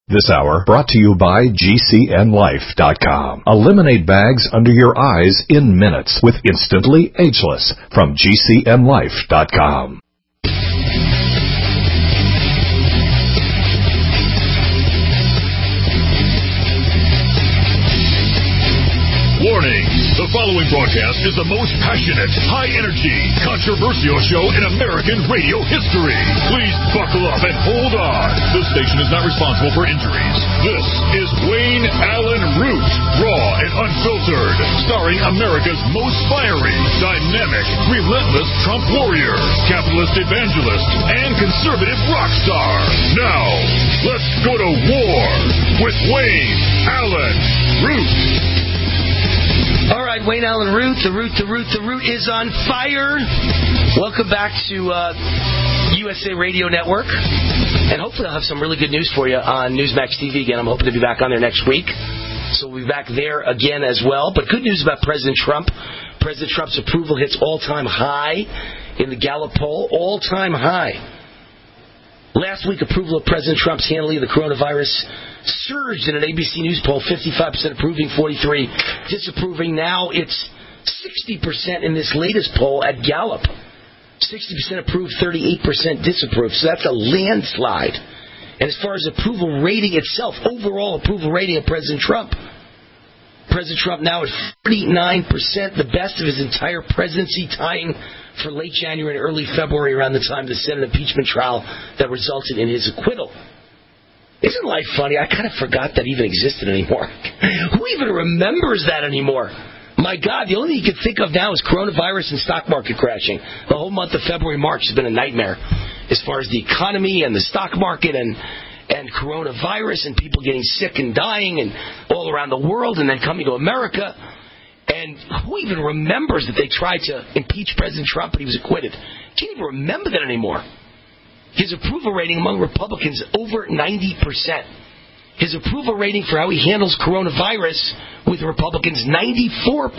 This hour brought to you by GCNLife.com. Eliminate bags under your eyes in minutes with Instantly Ageless from GCNLife.com. Warning! The following broadcast is the most passionate, high-energy, controversial show in American radio history. Please buckle up and hold on. The station is not responsible for injuries. This is Wayne Allen Root, raw and unfiltered, starring America's most fiery, dynamic, relentless Trump warrior, capitalist evangelist, and conservative rock star. Now, let's go to war with Wayne Allen Root. All right, Wayne Allen Root, the Root is on fire. Welcome back to USA Radio Network. And hopefully I'll have some really good news for you on Newsmax TV again. I'm hoping to be back on there next week. So we'll be back there again as well. But good news about President Trump. President Trump's approval hits all-time high in the Gallup poll. All-time high. Last week, approval of President Trump's handling of the coronavirus surged in an ABC News poll, 55% approving, 43% disapproving. Now it's 60% in this latest poll at Gallup. 60% approved, 38% disapproved. So that's a landslide. And as far as approval rating itself, overall approval rating of President Trump now at 49%, the best of his entire presidency, tying for late January and early February around the time of the Senate impeachment trial that resulted in his acquittal. Isn't life funny? I kind of forgot that even existed anymore. Who even remembers that anymore? My God, the only thing you can think of now is coronavirus and stock market crashing. The whole month of February, March has been a nightmare as far as the economy and the stock market and coronavirus and people getting sick and dying and all around the world and then coming to America. And who even remembers that they tried to impeach President Trump and he was acquitted? Can't even remember that anymore. His approval rating among Republicans over 90%. His approval rating for how he handles coronavirus with Republicans, 94%.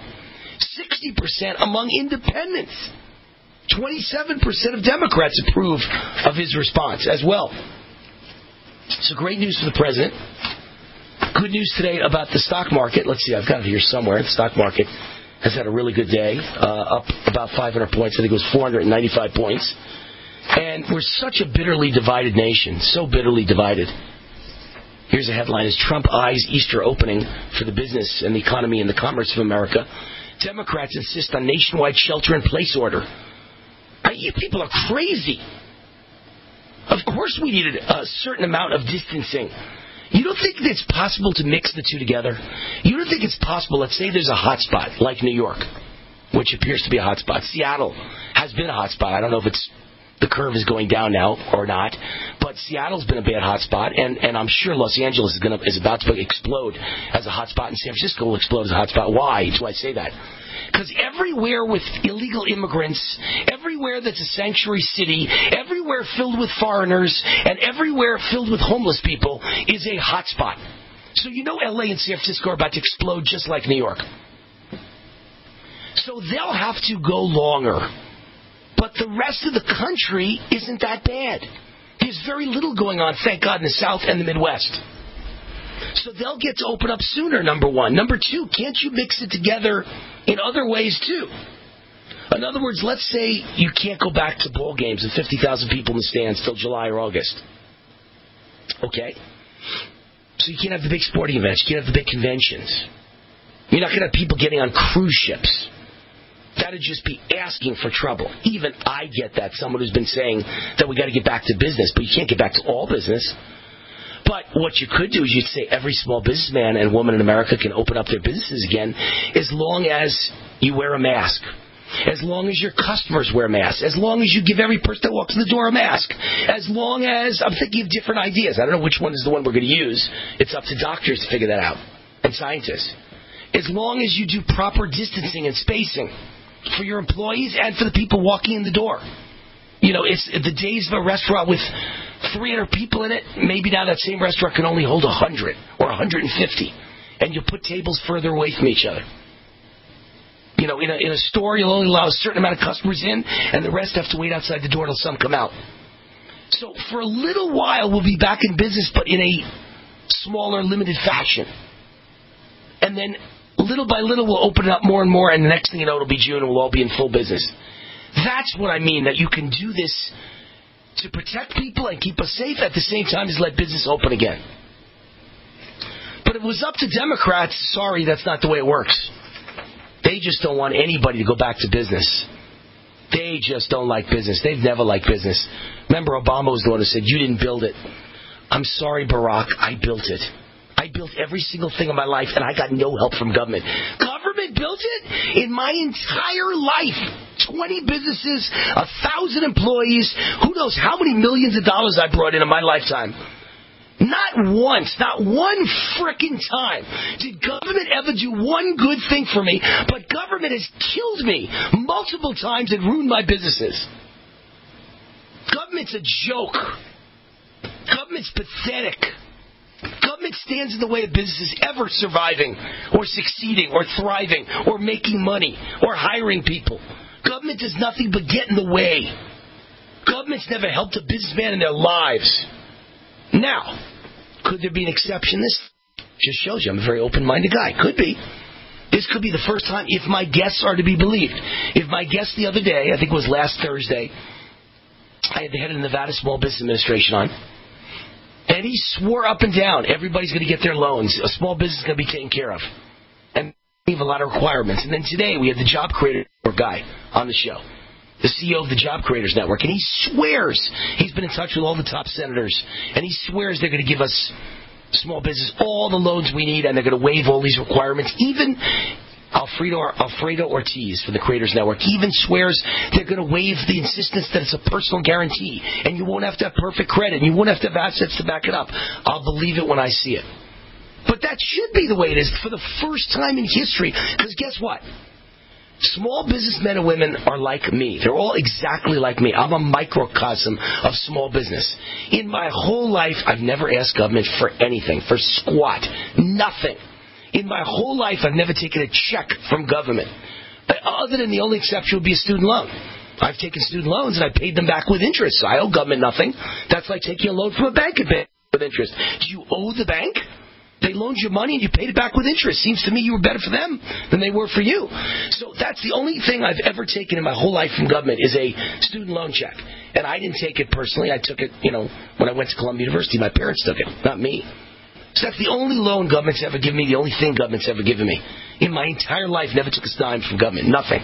60% among independents. 27% of Democrats approve of his response as well. So great news for the president. Good news today about the stock market. Let's see, I've got it here somewhere. The stock market has had a really good day, up about 500 points. I think it was 495 points. And we're such a bitterly divided nation, so bitterly divided. Here's a headline: as Trump eyes Easter opening for the business and the economy and the commerce of America, Democrats insist on nationwide shelter-in-place order. You people are crazy. Of course we needed a certain amount of distancing. You don't think it's possible to mix the two together? You don't think it's possible, let's say there's a hot spot like New York, which appears to be a hot spot. Seattle has been a hot spot. I don't know if the curve is going down now or not, but Seattle's been a bad hot spot, and I'm sure Los Angeles is about to explode as a hot spot, and San Francisco will explode as a hot spot. Why do I say that? Because everywhere with illegal immigrants, everywhere that's a sanctuary city, everywhere filled with foreigners, and everywhere filled with homeless people is a hot spot. So you know LA and San Francisco are about to explode just like New York. So they'll have to go longer. But the rest of the country isn't that bad. There's very little going on, thank God, in the South and the Midwest. So they'll get to open up sooner, number one. Number two, can't you mix it together in other ways, too? In other words, let's say you can't go back to ball games with 50,000 people in the stands till July or August. Okay? So you can't have the big sporting events. You can't have the big conventions. You're not going to have people getting on cruise ships. That would just be asking for trouble. Even I get that, someone who's been saying that we got to get back to business, but you can't get back to all business. But what you could do is you'd say every small businessman and woman in America can open up their businesses again as long as you wear a mask, as long as your customers wear masks, as long as you give every person that walks in the door a mask, as long as, I'm thinking of different ideas. I don't know which one is the one we're going to use. It's up to doctors to figure that out, and scientists. As long as you do proper distancing and spacing for your employees and for the people walking in the door. You know, it's the days of a restaurant with 300 people in it. Maybe now that same restaurant can only hold 100 or 150. And you put tables further away from each other. You know, in a store, you'll only allow a certain amount of customers in, and the rest have to wait outside the door until some come out. So for a little while, we'll be back in business, but in a smaller, limited fashion. And then little by little, we'll open it up more and more, and the next thing you know, it'll be June, and we'll all be in full business. That's what I mean, that you can do this to protect people and keep us safe at the same time as let business open again. But if it was up to Democrats, sorry, that's not the way it works. They just don't want anybody to go back to business. They just don't like business. They've never liked business. Remember, Obama was the one who said, you didn't build it. I'm sorry, Barack, I built it. I built every single thing in my life, and I got no help from government. Government built it? In my entire life, 20 businesses, 1,000 employees, who knows how many millions of dollars I brought in my lifetime. Not once, not one frickin' time did government ever do one good thing for me, but government has killed me multiple times and ruined my businesses. Government's a joke. Government's pathetic. Government stands in the way of businesses ever surviving or succeeding or thriving or making money or hiring people. Government does nothing but get in the way. Government's never helped a businessman in their lives. Now, could there be an exception? This just shows you I'm a very open-minded guy. Could be. This could be the first time, if my guests are to be believed. If my guest the other day, I think it was last Thursday, I had the head of the Nevada Small Business Administration on. And he swore up and down, everybody's going to get their loans. A small business is going to be taken care of. And we have a lot of requirements. And then today we had the Job Creator guy on the show, the CEO of the Job Creators Network. And he swears he's been in touch with all the top senators. And he swears they're going to give us small business all the loans we need, and they're going to waive all these requirements. Even Alfredo Ortiz from the Creators Network even swears they're going to waive the insistence that it's a personal guarantee, and you won't have to have perfect credit, and you won't have to have assets to back it up. I'll believe it when I see it. But that should be the way it is for the first time in history, because guess what? Small businessmen and women are like me. They're all exactly like me. I'm a microcosm of small business. In my whole life, I've never asked government for anything, for squat, nothing. In my whole life, I've never taken a check from government. Other than the only exception would be a student loan. I've taken student loans and I paid them back with interest. So I owe government nothing. That's like taking a loan from a bank with interest. Do you owe the bank? They loaned you money and you paid it back with interest. Seems to me you were better for them than they were for you. So that's the only thing I've ever taken in my whole life from government is a student loan check. And I didn't take it personally. I took it, when I went to Columbia University. My parents took it, not me. So that's the only loan government's ever given me, the only thing government's ever given me. In my entire life, never took a dime from government. Nothing.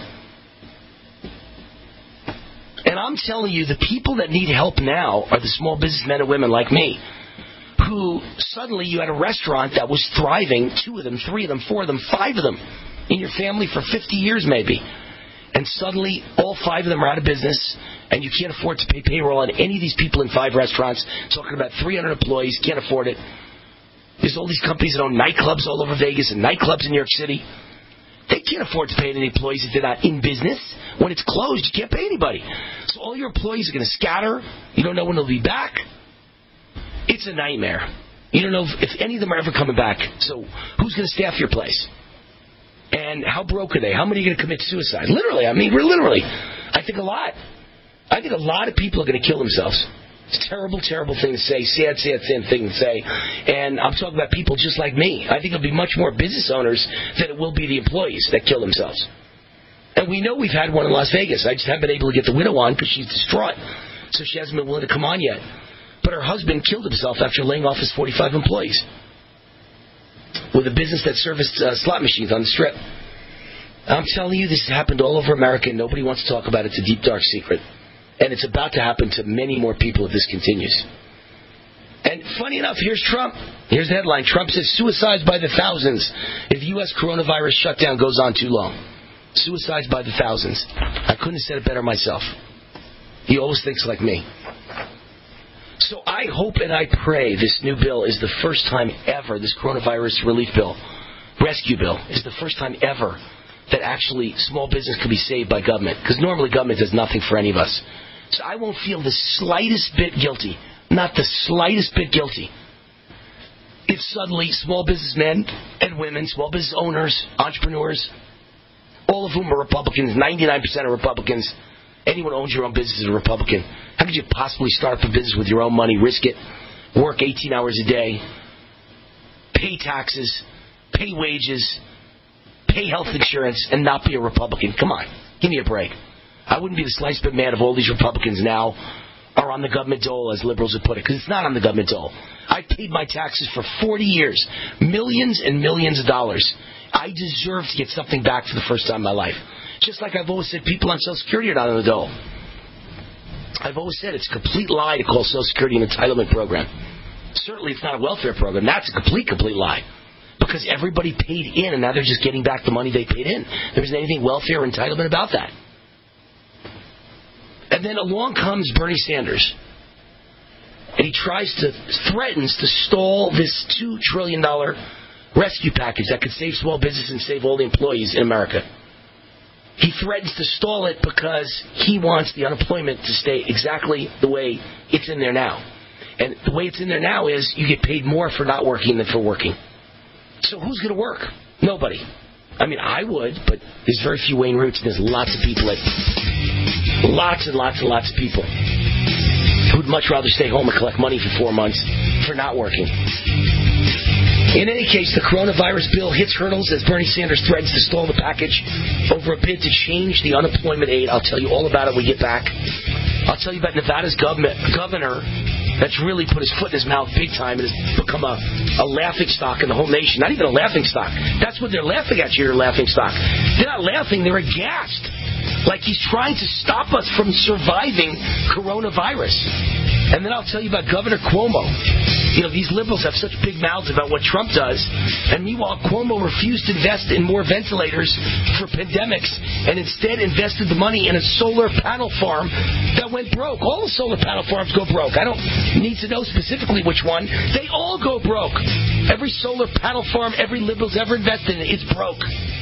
And I'm telling you, the people that need help now are the small businessmen and women like me, who suddenly you had a restaurant that was thriving, 2 of them, 3 of them, 4 of them, 5 of them, in your family for 50 years maybe. And suddenly all 5 of them are out of business, and you can't afford to pay payroll on any of these people in 5 restaurants. Talking about 300 employees, can't afford it. There's all these companies that own nightclubs all over Vegas and nightclubs in New York City. They can't afford to pay any employees if they're not in business. When it's closed, you can't pay anybody. So all your employees are going to scatter. You don't know when they'll be back. It's a nightmare. You don't know if any of them are ever coming back. So who's going to staff your place? And how broke are they? How many are going to commit suicide? Literally. I think a lot. I think a lot of people are going to kill themselves. It's a terrible, terrible thing to say. Sad thing to say. And I'm talking about people just like me. I think it'll be much more business owners than it will be the employees that kill themselves. And we know we've had one in Las Vegas. I just haven't been able to get the widow on because she's distraught. So she hasn't been willing to come on yet. But her husband killed himself after laying off his 45 employees with a business that serviced slot machines on the Strip. I'm telling you, this has happened all over America, and nobody wants to talk about it. It's a deep, dark secret. And it's about to happen to many more people if this continues. And funny enough, here's Trump. Here's the headline. Trump says suicides by the thousands if U.S. coronavirus shutdown goes on too long. Suicides by the thousands. I couldn't have said it better myself. He always thinks like me. So I hope and I pray this new bill is the first time ever, this coronavirus relief bill, rescue bill, is the first time ever that actually small business could be saved by government. Because normally government does nothing for any of us. So I won't feel the slightest bit guilty, not the slightest bit guilty, if suddenly small businessmen and women, small business owners, entrepreneurs, all of whom are Republicans, 99% are Republicans, anyone who owns your own business is a Republican, have How could you possibly start up a business with your own money, risk it, work 18 hours a day, pay taxes, pay wages, pay health insurance, and not be a Republican? Come on, give me a break. I wouldn't be the slightest bit mad if all these Republicans now are on the government dole, as liberals would put it, because it's not on the government dole. I paid my taxes for 40 years, millions and millions of dollars. I deserve to get something back for the first time in my life. Just like I've always said, people on Social Security are not on the dole. I've always said it's a complete lie to call Social Security an entitlement program. Certainly it's not a welfare program. That's a complete lie. Because everybody paid in, and now they're just getting back the money they paid in. There isn't anything welfare or entitlement about that. And then along comes Bernie Sanders. And he threatens to stall this $2 trillion rescue package that could save small business and save all the employees in America. He threatens to stall it because he wants the unemployment to stay exactly the way it's in there now. And the way it's in there now is you get paid more for not working than for working. So who's going to work? Nobody. I mean, I would, but there's very few Wayne Roots, and there's lots of people lots and lots and lots of people who'd much rather stay home and collect money for 4 months for not working. In any case, the coronavirus bill hits hurdles as Bernie Sanders threatens to stall the package over a bid to change the unemployment aid. I'll tell you all about it when we get back. I'll tell you about Nevada's governor that's really put his foot in his mouth big time and has become a laughing stock in the whole nation. Not even a laughing stock. That's what they're laughing at you, you're a laughing stock. They're not laughing, they're aghast. Like he's trying to stop us from surviving coronavirus. And then I'll tell you about Governor Cuomo. You know, these liberals have such big mouths about what Trump does, and meanwhile Cuomo refused to invest in more ventilators for pandemics and instead invested the money in a solar panel farm that went broke. All the solar panel farms go broke. I don't need to know specifically which one. They all go broke. Every solar panel farm every liberal's ever invested in, it's broke.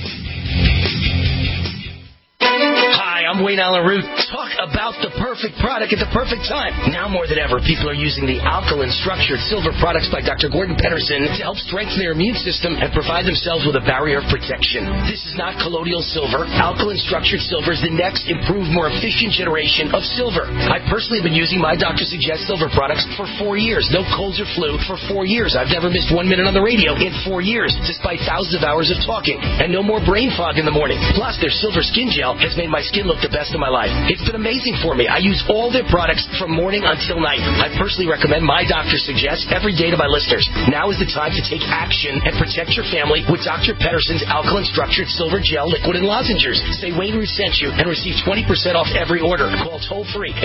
Hi, I'm Wayne Allen Root. Talk about the perfect product at the perfect time. Now more than ever, people are using the alkaline structured silver products by Dr. Gordon Pedersen to help strengthen their immune system and provide themselves with a barrier of protection. This is not colloidal silver. Alkaline structured silver is the next improved, more efficient generation of silver. I personally have been using my Dr. Suggest silver products for 4 years. No colds or flu for 4 years. I've never missed 1 minute on the radio in 4 years, despite thousands of hours of talking. And no more brain fog in the morning. Plus, their silver skin gel has made my skin look the best of my life. It's been amazing for me. I use all their products from morning until night. I personally recommend my Dr. Suggest every day to my listeners. Now is the time to take action and protect your family with Dr. Pedersen's alkaline structured silver gel, liquid, and lozenges. Say Wayne Root sent you and receive 20% off every order. Call toll free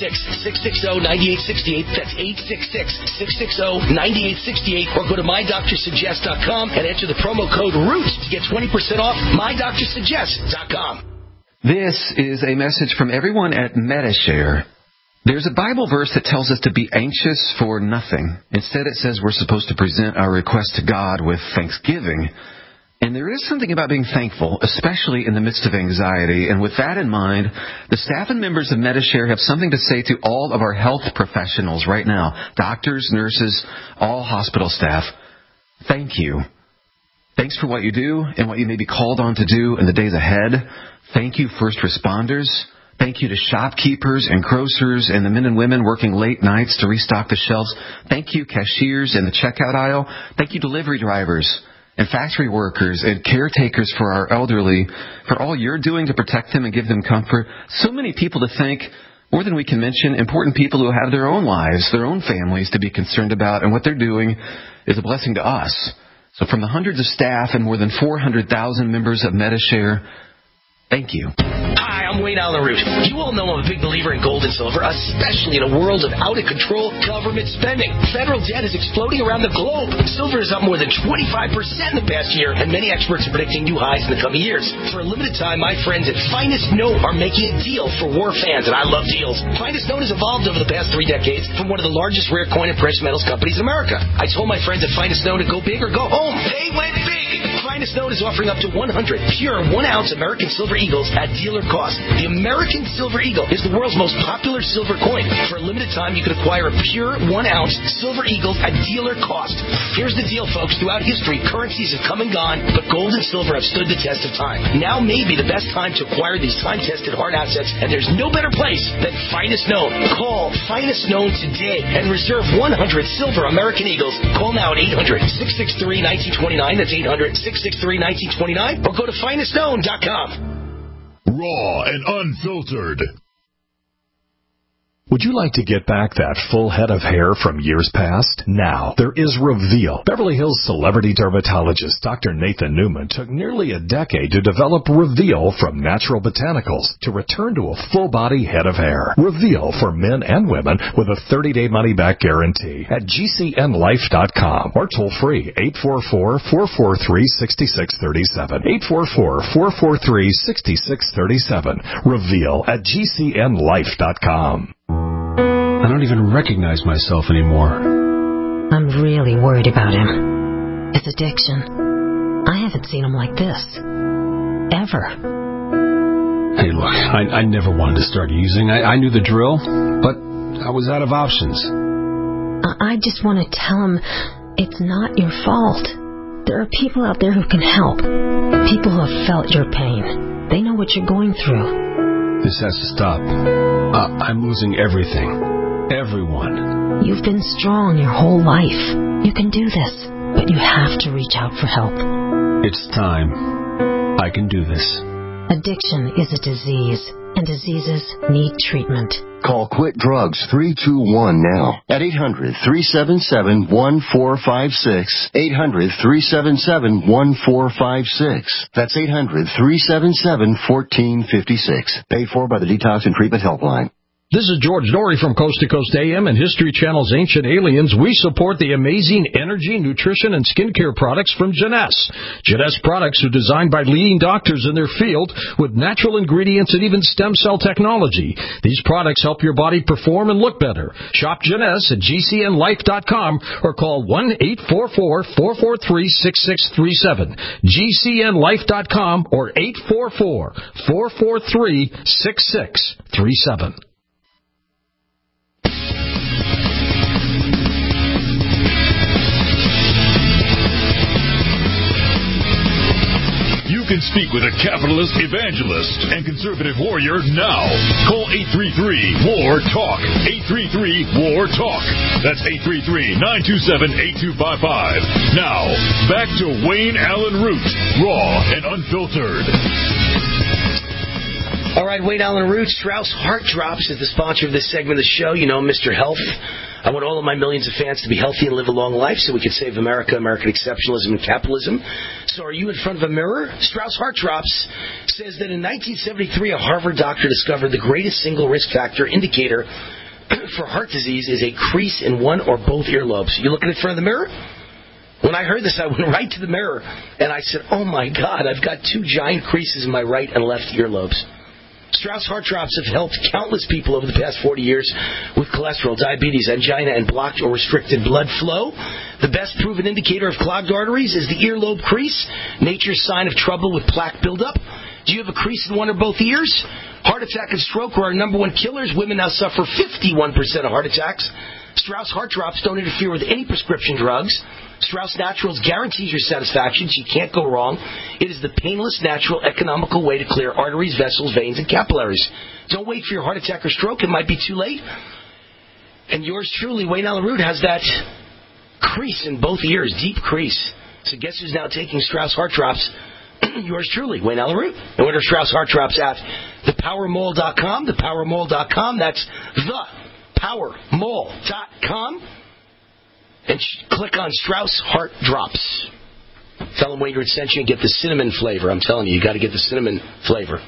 866-660-9868. That's 866-660-9868. Or go to mydrsuggest.com and enter the promo code ROOT to get 20% off mydrsuggest.com. This is a message from everyone at Medi-Share. There's a Bible verse that tells us to be anxious for nothing. Instead, it says we're supposed to present our request to God with thanksgiving. And there is something about being thankful, especially in the midst of anxiety. And with that in mind, the staff and members of Medi-Share have something to say to all of our health professionals right now. Doctors, nurses, all hospital staff. Thank you. Thanks for what you do and what you may be called on to do in the days ahead. Thank you, first responders. Thank you to shopkeepers and grocers and the men and women working late nights to restock the shelves. Thank you, cashiers in the checkout aisle. Thank you, delivery drivers and factory workers and caretakers for our elderly, for all you're doing to protect them and give them comfort. So many people to thank, more than we can mention, important people who have their own lives, their own families to be concerned about, and what they're doing is a blessing to us. So from the hundreds of staff and more than 400,000 members of Medi-Share, thank you. Hi, I'm Wayne Allen Root. You all know I'm a big believer in gold and silver, especially in a world of out-of-control government spending. Federal debt is exploding around the globe. Silver is up more than 25% in the past year, and many experts are predicting new highs in the coming years. For a limited time, my friends at Finest Note are making a deal for war fans, and I love deals. Finest Note has evolved over the past 3 decades from one of the largest rare coin and precious metals companies in America. I told my friends at Finest Note to go big or go home. They went big. Finest Known is offering up to 100 pure 1-ounce American Silver Eagles at dealer cost. The American Silver Eagle is the world's most popular silver coin. For a limited time, you can acquire a pure 1-ounce Silver Eagle at dealer cost. Here's the deal, folks. Throughout history, currencies have come and gone, but gold and silver have stood the test of time. Now may be the best time to acquire these time-tested hard assets, and there's no better place than Finest Known. Call Finest Known today and reserve 100 silver American Eagles. Call now at 800-663-1929. That's 800-663-1929. Or go to finestknown.com. Raw and unfiltered. Would you like to get back that full head of hair from years past? Now, there is Reveal. Beverly Hills celebrity dermatologist Dr. Nathan Newman took nearly a decade to develop Reveal from natural botanicals to return to a full-body head of hair. Reveal for men and women with a 30-day money-back guarantee at GCNlife.com or toll-free 844-443-6637. 844-443-6637. Reveal at GCNlife.com. I don't even recognize myself anymore. I'm really worried about him. His addiction. I haven't seen him like this. Ever. Hey, look, I never wanted to start using. I knew the drill, but I was out of options. I just want to tell him it's not your fault. There are people out there who can help. People who have felt your pain. They know what you're going through. This has to stop. I'm losing everything. Everyone. You've been strong your whole life. You can do this, but you have to reach out for help. It's time. I can do this. Addiction is a disease, and diseases need treatment. Call Quit Drugs 321 now at 800-377-1456. 800-377-1456. That's 800-377-1456. Paid for by the Detox and Treatment Helpline. This is George Norrie from Coast to Coast AM and History Channel's Ancient Aliens. We support the amazing energy, nutrition, and skincare products from Jeunesse. Jeunesse products are designed by leading doctors in their field with natural ingredients and even stem cell technology. These products help your body perform and look better. Shop Jeunesse at GCNlife.com or call 1-844-443-6637. GCNlife.com or 844-443-6637. You can speak with a capitalist, evangelist, and conservative warrior now. Call 833-WAR-TALK. 833-WAR-TALK. That's 833-927-8255. Now, back to Wayne Allen Root, raw and unfiltered. All right, Wayne Allen Root, Strauss Heart Drops is the sponsor of this segment of the show. You know, Mr. Health. I want all of my millions of fans to be healthy and live a long life so we can save America, American exceptionalism, and capitalism. So are you in front of a mirror? Strauss Heart Drops says that in 1973, a Harvard doctor discovered the greatest single risk factor indicator for heart disease is a crease in one or both earlobes. You looking in front of the mirror? When I heard this, I went right to the mirror, and I said, oh, my God, I've got two giant creases in my right and left earlobes. Strauss Heart Drops have helped countless people over the past 40 years with cholesterol, diabetes, angina, and blocked or restricted blood flow. The best proven indicator of clogged arteries is the earlobe crease, nature's sign of trouble with plaque buildup. Do you have a crease in one or both ears? Heart attack and stroke are our number one killers. Women now suffer 51% of heart attacks. Strauss Heart Drops don't interfere with any prescription drugs. Strauss Naturals guarantees your satisfaction. You can't go wrong. It is the painless, natural, economical way to clear arteries, vessels, veins, and capillaries. Don't wait for your heart attack or stroke. It might be too late. And yours truly, Wayne Allen Root, has that crease in both ears, deep crease. So guess who's now taking Strauss Heart Drops? Yours truly, Wayne Allen Root. And order Strauss Heart Drops at thepowermall.com. Thepowermall.com. That's thepowermall.com. And click on Strauss Heart Drops. Tell them Wayne Root sent you and get the cinnamon flavor. I'm telling you, you got to get the cinnamon flavor.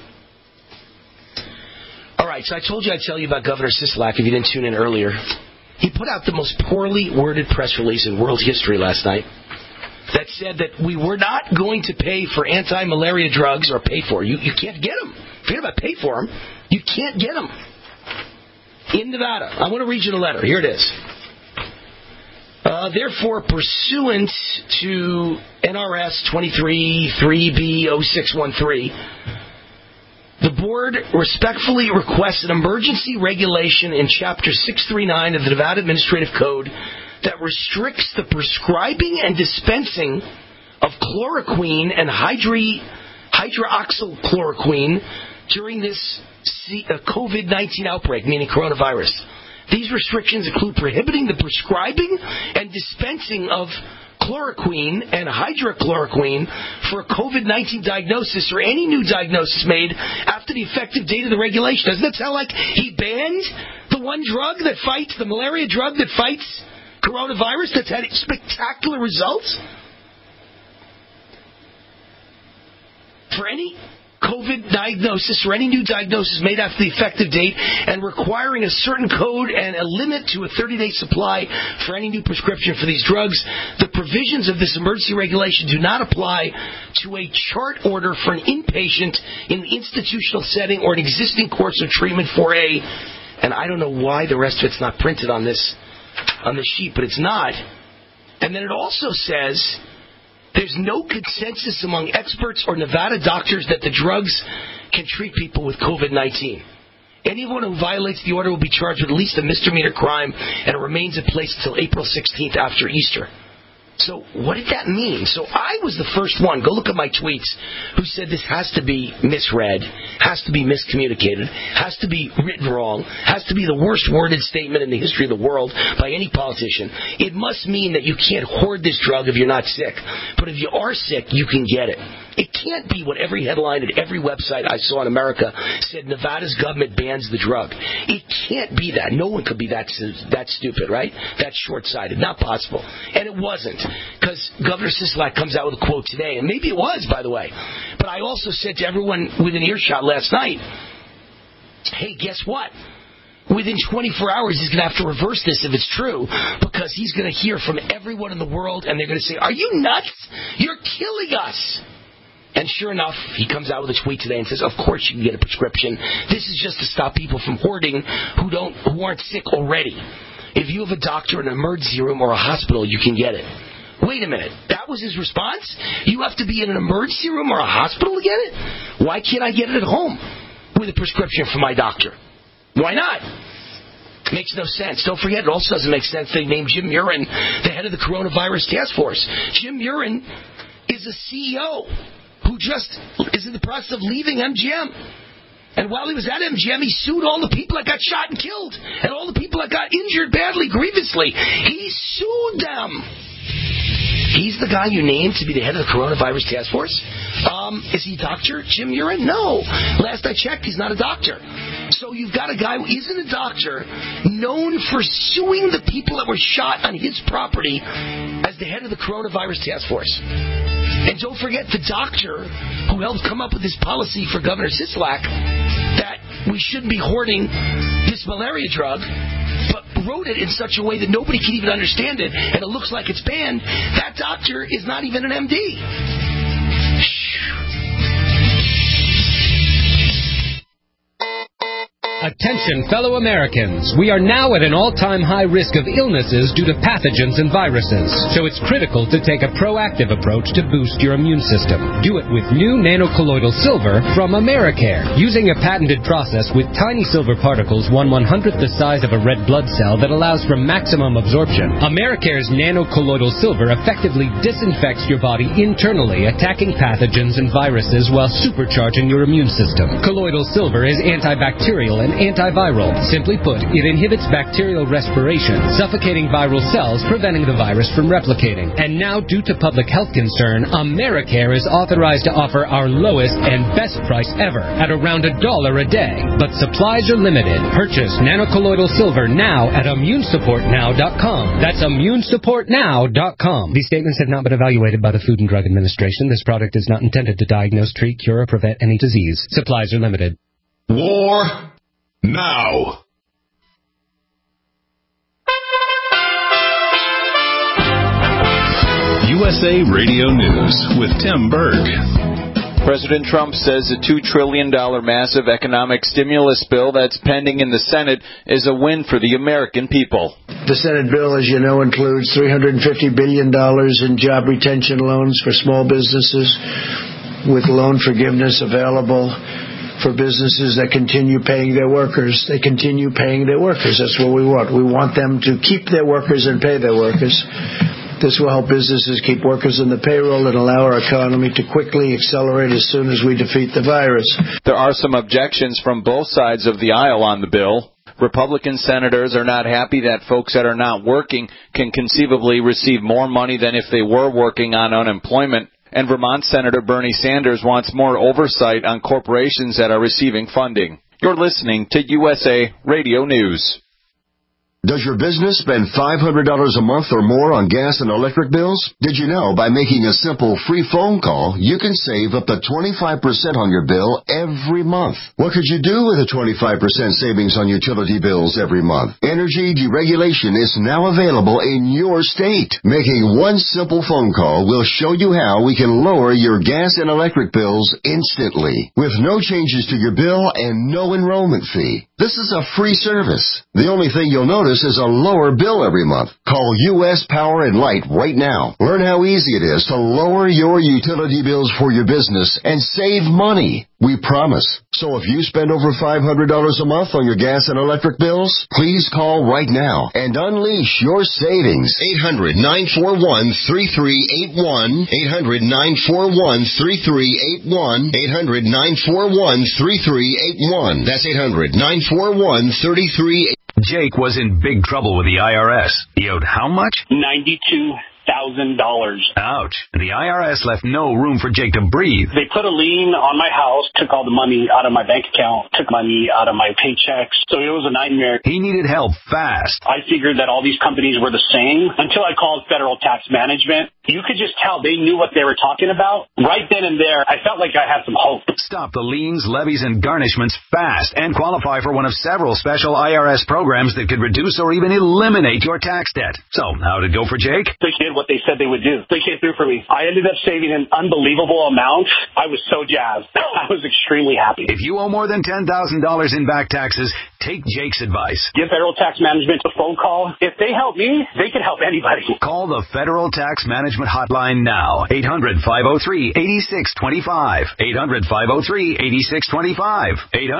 All right, so I told you I'd tell you about Governor Sisolak if you didn't tune in earlier. He put out the most poorly worded press release in world history last night that said that we were not going to pay for anti-malaria drugs or pay for. You can't get them. Forget about pay for them. You can't get them. In Nevada. I want to read you the letter. Here it is. Therefore, pursuant to NRS 23-3B0613, the board respectfully requests an emergency regulation in Chapter 639 of the Nevada Administrative Code that restricts the prescribing and dispensing of chloroquine and hydroxychloroquine during this COVID-19 outbreak, meaning coronavirus. These restrictions include prohibiting the prescribing and dispensing of chloroquine and hydrochloroquine for a COVID-19 diagnosis or any new diagnosis made after the effective date of the regulation. Doesn't that sound like he banned the one drug that fights, the malaria drug that fights coronavirus that's had spectacular results? For any COVID diagnosis or any new diagnosis made after the effective date and requiring a certain code and a limit to a 30-day supply for any new prescription for these drugs, the provisions of this emergency regulation do not apply to a chart order for an inpatient in the institutional setting or an existing course of treatment for a, and I don't know why the rest of it's not printed on this sheet, but it's not. And then it also says there's no consensus among experts or Nevada doctors that the drugs can treat people with COVID-19. Anyone who violates the order will be charged with at least a misdemeanor crime, and it remains in place until April 16th after Easter. So what did that mean? So I was the first one, go look at my tweets, who said this has to be misread, has to be miscommunicated, has to be written wrong, has to be the worst worded statement in the history of the world by any politician. It must mean that you can't hoard this drug if you're not sick. But if you are sick, you can get it. It can't be what every headline at every website I saw in America said Nevada's government bans the drug. It can't be that. No one could be that stupid, right? That short-sighted. Not possible. And it wasn't. Because Governor Sisolak comes out with a quote today, and maybe it was, by the way. But I also said to everyone within earshot last night, hey, guess what? Within 24 hours, he's going to have to reverse this if it's true, because he's going to hear from everyone in the world, and they're going to say, are you nuts? You're killing us. And sure enough, he comes out with a tweet today and says, of course you can get a prescription. This is just to stop people from hoarding who aren't sick already. If you have a doctor in an emergency room or a hospital, you can get it. Wait a minute. That was his response? You have to be in an emergency room or a hospital to get it? Why can't I get it at home with a prescription from my doctor? Why not? Makes no sense. Don't forget, it also doesn't make sense they named Jim Murin the head of the coronavirus task force. Jim Murin is a CEO who just is in the process of leaving MGM. And while he was at MGM, he sued all the people that got shot and killed and all the people that got injured badly, grievously. He sued them. He's the guy you named to be the head of the coronavirus task force? Is he Dr. Jim Murin? No. Last I checked, he's not a doctor. So you've got a guy who isn't a doctor, known for suing the people that were shot on his property as the head of the coronavirus task force. And don't forget the doctor who helped come up with this policy for Governor Sisolak that we shouldn't be hoarding this malaria drug, but wrote it in such a way that nobody can even understand it, and it looks like it's banned. That doctor is not even an MD. Attention, fellow Americans. We are now at an all-time high risk of illnesses due to pathogens and viruses. So it's critical to take a proactive approach to boost your immune system. Do it with new nanocolloidal silver from Americare. Using a patented process with tiny silver particles 1/100th the size of a red blood cell that allows for maximum absorption, Americare's nanocolloidal silver effectively disinfects your body internally, attacking pathogens and viruses while supercharging your immune system. Colloidal silver is antibacterial and antiviral. Simply put, it inhibits bacterial respiration, suffocating viral cells, preventing the virus from replicating. And now, due to public health concern, Americare is authorized to offer our lowest and best price ever at around $1 a day. But supplies are limited. Purchase nanocolloidal silver now at immunesupportnow.com. That's immunesupportnow.com. These statements have not been evaluated by the Food and Drug Administration. This product is not intended to diagnose, treat, cure, or prevent any disease. Supplies are limited. War now. USA Radio News with Tim Berg. President Trump says a $2 trillion massive economic stimulus bill that's pending in the Senate is a win for the American people. The Senate bill, as you know, includes $350 billion in job retention loans for small businesses, with loan forgiveness available for businesses that continue paying their workers. They continue paying their workers. That's what we want. We want them to keep their workers and pay their workers. This will help businesses keep workers in the payroll and allow our economy to quickly accelerate as soon as we defeat the virus. There are some objections from both sides of the aisle on the bill. Republican senators are not happy that folks that are not working can conceivably receive more money than if they were working on unemployment. And Vermont Senator Bernie Sanders wants more oversight on corporations that are receiving funding. You're listening to USA Radio News. Does your business spend $500 a month or more on gas and electric bills? Did you know by making a simple free phone call, you can save up to 25% on your bill every month? What could you do with a 25% savings on utility bills every month? Energy deregulation is now available in your state. Making one simple phone call will show you how we can lower your gas and electric bills instantly, with no changes to your bill and no enrollment fee. This is a free service. The only thing you'll notice is a lower bill every month. Call U.S. Power and Light right now. Learn how easy it is to lower your utility bills for your business and save money. We promise. So if you spend over $500 a month on your gas and electric bills, please call right now and unleash your savings. 800-941-3381. 800-941-3381. 800-941-3381. That's 800-941-3381. Jake was in big trouble with the IRS. He owed how much? $92,000. Ouch. And the IRS left no room for Jake to breathe. They put a lien on my house, took all the money out of my bank account, took money out of my paychecks. So it was a nightmare. He needed help fast. I figured that all these companies were the same until I called Federal Tax Management. You could just tell they knew what they were talking about. Right then and there, I felt like I had some hope. Stop the liens, levies, and garnishments fast and qualify for one of several special IRS programs that could reduce or even eliminate your tax debt. So, how did it go for Jake? They did what they said they would do. They came through for me. I ended up saving an unbelievable amount. I was so jazzed. I was extremely happy. If you owe more than $10,000 in back taxes, take Jake's advice. Give Federal Tax Management a phone call. If they help me, they can help anybody. Call the Federal Tax Management Hotline now. 800-503-8625. 800-503-8625.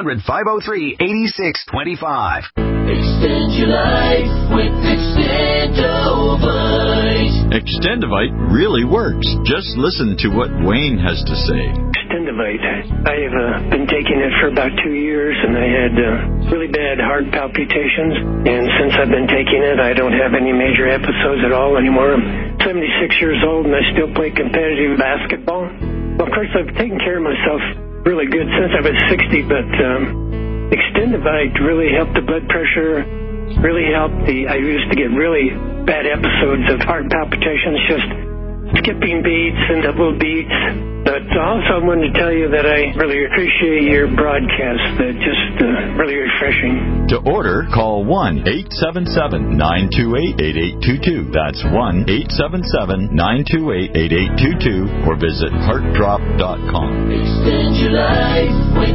800-503-8625. Extend your life with Extendovite. Extendovite really works. Just listen to what Wayne has to say. Extendovite. I have been taking it for about 2 years, and I had really bad heart palpitations. And since I've been taking it, I don't have any major episodes at all anymore. I'm 76 years old, and I still play competitive basketball. Well, of course, I've taken care of myself really good since I was 60, but Extendovite really helped the blood pressure, really helped I used to get really bad episodes of heart palpitations, just skipping beats and double beats. But also I wanted to tell you that I really appreciate your broadcast. Just really refreshing. To order, call 1-877-928-8822. That's 1-877-928-8822 or visit heartdrop.com. Extend your life with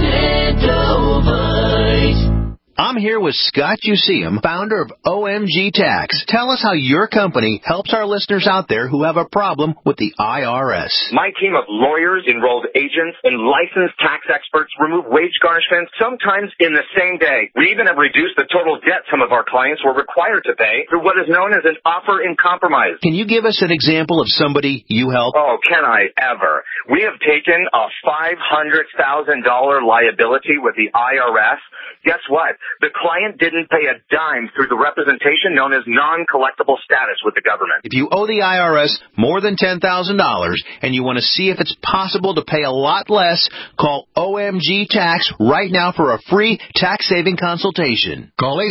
Extendovite. I'm here with Scott Useum, founder of OMG Tax. Tell us how your company helps our listeners out there who have a problem with the IRS. My team of lawyers, enrolled agents, and licensed tax experts remove wage garnishments sometimes in the same day. We even have reduced the total debt some of our clients were required to pay through what is known as an offer in compromise. Can you give us an example of somebody you help? Oh, can I ever? We have taken a $500,000 liability with the IRS. Guess what? The client didn't pay a dime through the representation known as non-collectible status with the government. If you owe the IRS more than $10,000 and you want to see if it's possible to pay a lot less, call OMG Tax right now for a free tax-saving consultation. Call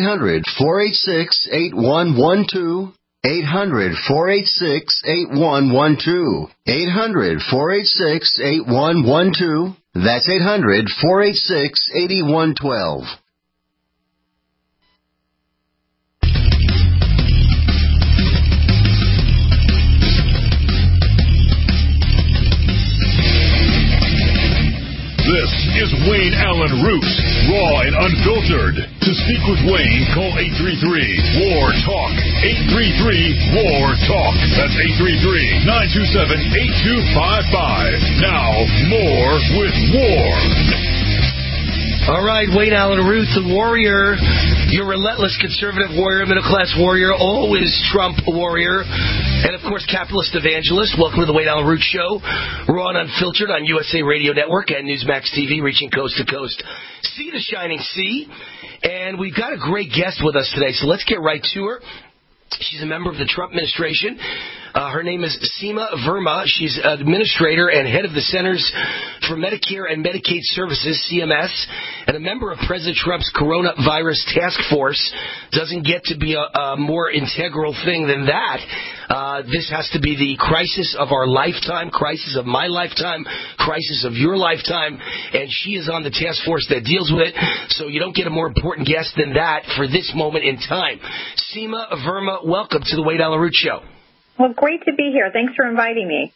800-486-8112. 800-486-8112. 800-486-8112. That's 800-486-8112. is Wayne Allen Root, raw and unfiltered. To speak with Wayne, call 833-WAR-TALK. 833-WAR-TALK. That's 833-927-8255. Now, more with War. All right, Wayne Allen Root, the warrior, your relentless conservative warrior, middle-class warrior, always Trump warrior, and, of course, capitalist evangelist. Welcome to the Wayne Allen Root Show, raw and unfiltered on USA Radio Network and Newsmax TV, reaching coast to coast, sea to shining sea. And we've got a great guest with us today, so let's get right to her. She's a member of the Trump administration. Her name is Seema Verma. She's administrator and head of the Centers for Medicare and Medicaid Services, CMS, and a member of President Trump's coronavirus task force. Doesn't get to be a more integral thing than that. This has to be the crisis of our lifetime, crisis of my lifetime, crisis of your lifetime, and she is on the task force that deals with it, so you don't get a more important guest than that for this moment in time. Seema Verma, welcome to the Wayne Allen Root Show. Well, great to be here. Thanks for inviting me.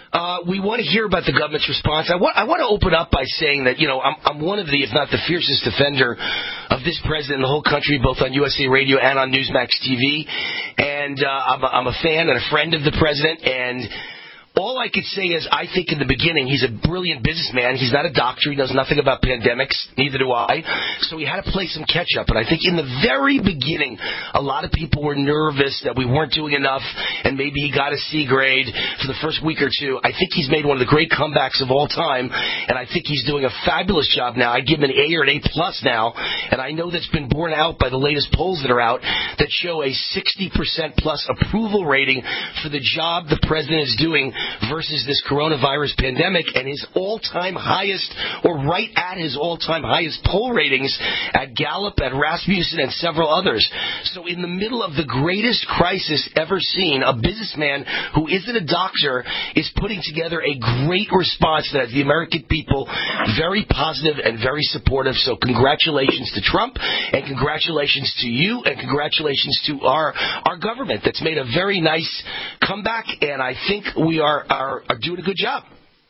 We want to hear about the government's response. I want to open up by saying that, I'm one of the, if not the fiercest defender of this president in the whole country, both on USA Radio and on Newsmax TV. And I'm a fan and a friend of the president. And all I could say is I think in the beginning he's a brilliant businessman. He's not a doctor. He knows nothing about pandemics. Neither do I. So he had to play some catch-up. And I think in the very beginning, a lot of people were nervous that we weren't doing enough and maybe he got a C grade for the first week or two. I think he's made one of the great comebacks of all time, and I think he's doing a fabulous job now. I'd give him an A or an A-plus now, and I know that's been borne out by the latest polls that are out that show a 60% plus approval rating for the job the president is doing versus this coronavirus pandemic, and his all-time highest, or right at his all-time highest poll ratings at Gallup, at Rasmussen, and several others. So in the middle of the greatest crisis ever seen, a businessman who isn't a doctor is putting together a great response that has the American people very positive and very supportive. So congratulations to Trump, and congratulations to you, and congratulations to our government that's made a very nice comeback, and I think we are doing a good job.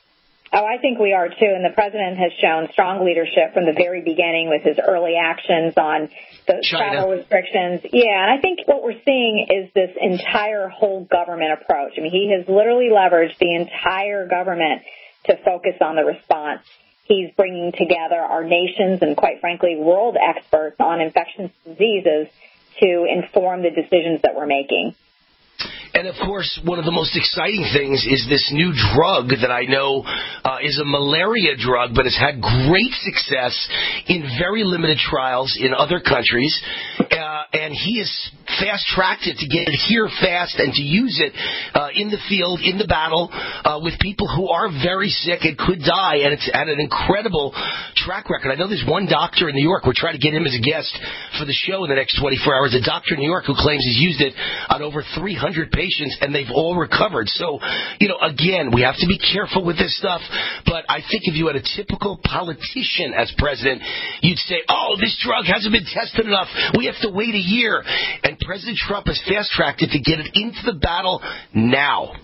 Oh, I think we are, too. And the president has shown strong leadership from the very beginning with his early actions on the travel restrictions. Yeah, and I think what we're seeing is this entire whole government approach. I mean, he has literally leveraged the entire government to focus on the response. He's bringing together our nation's and, quite frankly, world experts on infectious diseases to inform the decisions that we're making. And, of course, one of the most exciting things is this new drug that I know is a malaria drug, but has had great success in very limited trials in other countries. And he has fast-tracked it to get it here fast and to use it in the field, in the battle, with people who are very sick and could die. And it's at an incredible track record. I know there's one doctor in New York. We're trying to get him as a guest for the show in the next 24 hours. A doctor in New York who claims he's used it on over 300 patients, and they've all recovered. So, again, we have to be careful with this stuff. But I think if you had a typical politician as president, you'd say, oh, this drug hasn't been tested enough. We have to wait a year. And President Trump has fast-tracked it to get it into the battle now.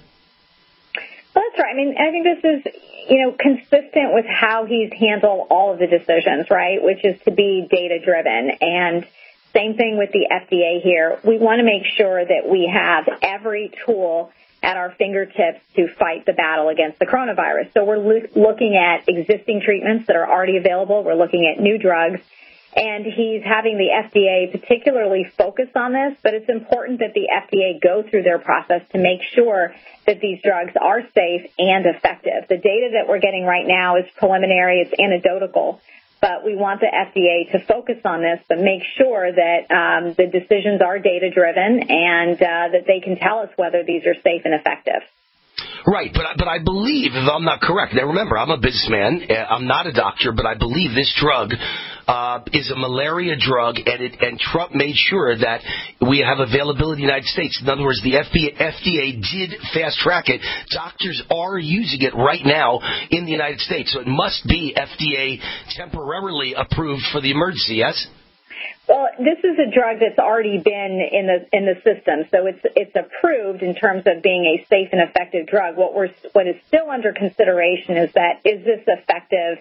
Well, that's right. I mean, I think this is, consistent with how he's handled all of the decisions, right, which is to be data-driven. And same thing with the FDA here. We want to make sure that we have every tool at our fingertips to fight the battle against the coronavirus. So we're looking at existing treatments that are already available. We're looking at new drugs. And he's having the FDA particularly focus on this, but it's important that the FDA go through their process to make sure that these drugs are safe and effective. The data that we're getting right now is preliminary, it's anecdotal, but we want the FDA to focus on this, but make sure that the decisions are data-driven and that they can tell us whether these are safe and effective. Right, but I believe, if I'm not correct, now remember, I'm a businessman, I'm not a doctor, but I believe this drug is a malaria drug, and Trump made sure that we have availability in the United States. In other words, the FDA did fast-track it. Doctors are using it right now in the United States, so it must be FDA temporarily approved for the emergency, yes? Well, this is a drug that's already been in the system, so it's approved in terms of being a safe and effective drug. What is still under consideration is this effective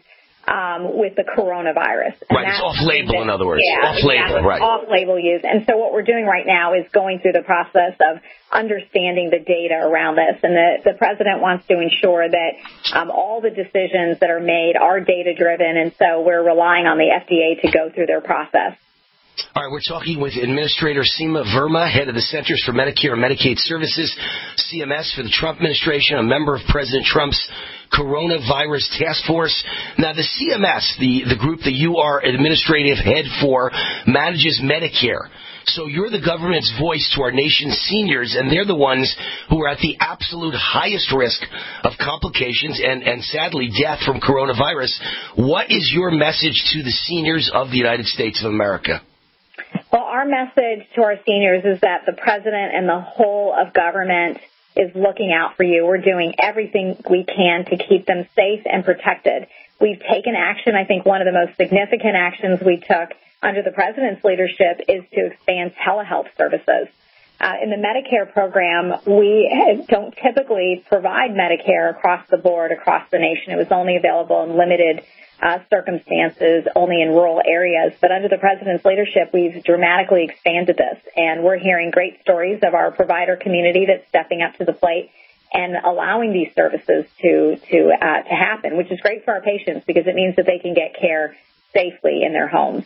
with the coronavirus. Right, it's off-label, in other words. Yeah, off-label, right. Off-label use. And so what we're doing right now is going through the process of understanding the data around this. And the president wants to ensure that all the decisions that are made are data-driven, and so we're relying on the FDA to go through their process. All right, we're talking with Administrator Seema Verma, head of the Centers for Medicare and Medicaid Services, CMS, for the Trump administration, a member of President Trump's Coronavirus Task Force. Now, the CMS, the group that you are administrative head for, manages Medicare. So you're the government's voice to our nation's seniors, and they're the ones who are at the absolute highest risk of complications and sadly, death from coronavirus. What is your message to the seniors of the United States of America? Well, our message to our seniors is that the president and the whole of government is looking out for you. We're doing everything we can to keep them safe and protected. We've taken action. I think one of the most significant actions we took under the president's leadership is to expand telehealth services. In the Medicare program, we don't typically provide Medicare across the board, across the nation. It was only available in limited circumstances, only in rural areas. But under the president's leadership, we've dramatically expanded this. And we're hearing great stories of our provider community that's stepping up to the plate and allowing these services to happen, which is great for our patients because it means that they can get care safely in their homes.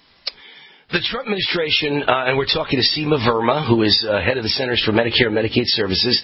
The Trump administration, and we're talking to Seema Verma, who is head of the Centers for Medicare and Medicaid Services.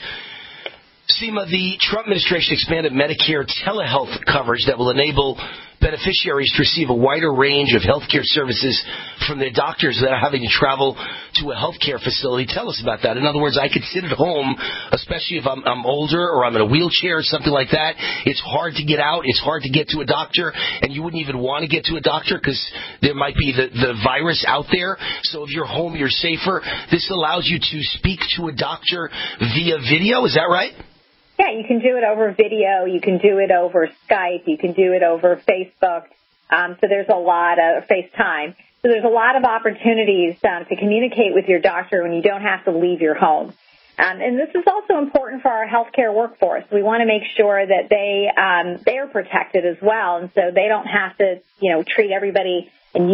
Seema, the Trump administration expanded Medicare telehealth coverage that will enable beneficiaries to receive a wider range of health care services from their doctors without having to travel to a health care facility. Tell us about that. In other words, I could sit at home, especially if I'm older or I'm in a wheelchair or something like that. It's hard to get out. It's hard to get to a doctor, and you wouldn't even want to get to a doctor because there might be the virus out there. So if you're home, you're safer. This allows you to speak to a doctor via video. Is that right? Yeah, you can do it over video. You can do it over Skype. You can do it over Facebook. So there's a lot of FaceTime. So there's a lot of opportunities to communicate with your doctor when you don't have to leave your home. And this is also important for our healthcare workforce. We want to make sure that they are protected as well, and so they don't have to, treat everybody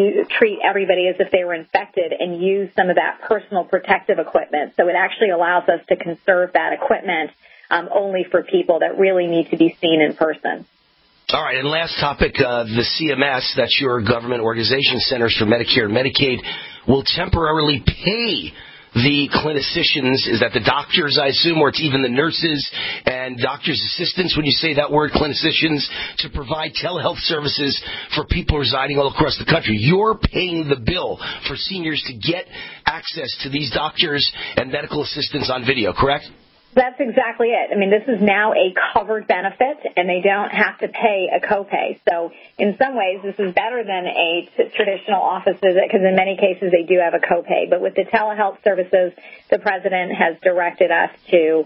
as if they were infected and use some of that personal protective equipment. So it actually allows us to conserve that equipment only for people that really need to be seen in person. All right, and last topic, the CMS, that's your government organization, Centers for Medicare and Medicaid, will temporarily pay the clinicians, is that the doctors, I assume, or it's even the nurses and doctors' assistants, when you say that word, clinicians, to provide telehealth services for people residing all across the country. You're paying the bill for seniors to get access to these doctors and medical assistants on video, correct? That's exactly it. I mean, this is now a covered benefit, and they don't have to pay a copay. So in some ways, this is better than a traditional office visit because in many cases they do have a copay. But with the telehealth services, the president has directed us to,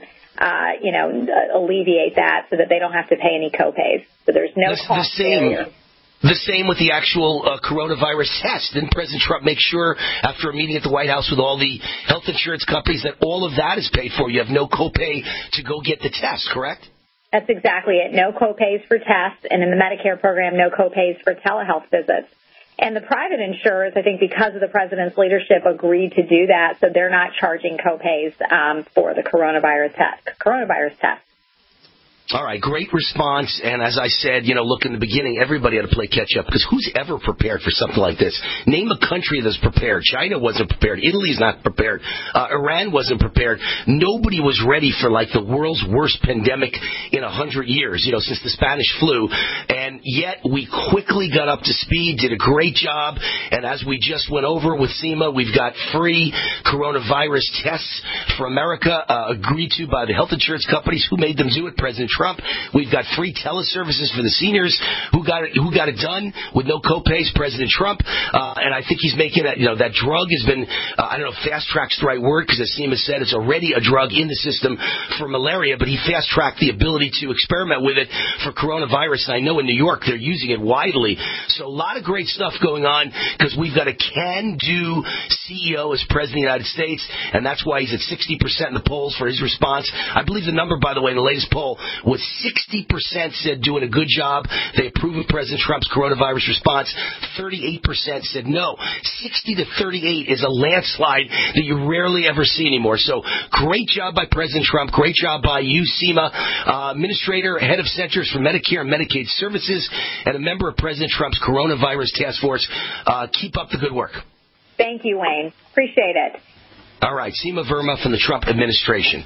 alleviate that so that they don't have to pay any copays. So there's no cost failure. The same with the actual coronavirus test. Didn't President Trump make sure after a meeting at the White House with all the health insurance companies that all of that is paid for? You have no copay to go get the test, correct? That's exactly it. No copays for tests, and in the Medicare program, no copays for telehealth visits. And the private insurers, I think because of the president's leadership, agreed to do that, so they're not charging copays for the coronavirus test. All right, great response. And as I said, look, in the beginning, everybody had to play catch-up because who's ever prepared for something like this? Name a country that's prepared. China wasn't prepared. Italy's not prepared. Iran wasn't prepared. Nobody was ready for, the world's worst pandemic in 100 years, since the Spanish flu. And yet we quickly got up to speed, did a great job. And as we just went over with Seema, we've got free coronavirus tests for America agreed to by the health insurance companies. Who made them do it? President Trump. We've got free teleservices for the seniors who got it done with no copays. President Trump, and I think he's making that that drug has been I don't know if fast track's the right word because as Seema said it's already a drug in the system for malaria, but he fast tracked the ability to experiment with it for coronavirus. And I know in New York they're using it widely. So a lot of great stuff going on because we've got a can-do CEO as President of the United States, and that's why he's at 60% in the polls for his response. I believe the number, by the way, the latest poll was 60% said doing a good job. They approve of President Trump's coronavirus response. 38% said no. 60 to 38 is a landslide that you rarely ever see anymore. So great job by President Trump. Great job by you, Seema, Administrator, Head of Centers for Medicare and Medicaid Services, and a member of President Trump's coronavirus task force. Keep up the good work. Thank you, Wayne. Appreciate it. All right, Seema Verma from the Trump administration.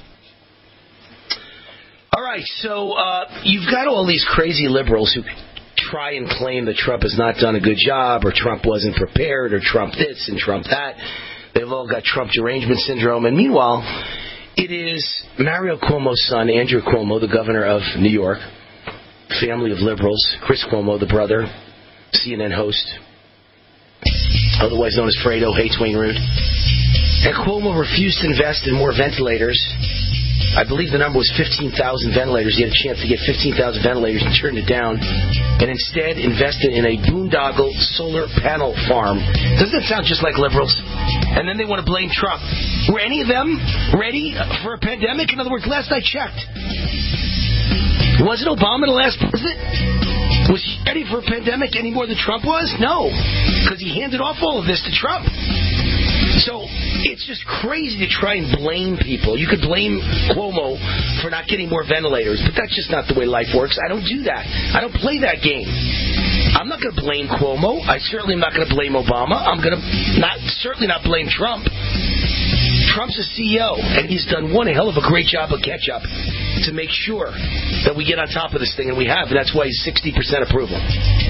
All right, so you've got all these crazy liberals who try and claim that Trump has not done a good job, or Trump wasn't prepared, or Trump this and Trump that. They've all got Trump derangement syndrome. And meanwhile, it is Mario Cuomo's son, Andrew Cuomo, the governor of New York, family of liberals, Chris Cuomo, the brother, CNN host, otherwise known as Fredo, hates Wayne Root. And Cuomo refused to invest in more ventilators. I believe the number was 15,000 ventilators. He had a chance to get 15,000 ventilators and turned it down, and instead invested in a boondoggle solar panel farm. Doesn't that sound just like liberals? And then they want to blame Trump. Were any of them ready for a pandemic? In other words, last I checked, was it Obama the last president? Was he ready for a pandemic any more than Trump was? No, because he handed off all of this to Trump. So it's just crazy to try and blame people. You could blame Cuomo for not getting more ventilators, but that's just not the way life works. I don't do that. I don't play that game. I'm not going to blame Cuomo. I certainly am not going to blame Obama. I'm going to certainly not blame Trump. Trump's a CEO, and he's done one hell of a great job of catch-up to make sure that we get on top of this thing, and we have, and that's why he's 60% approval.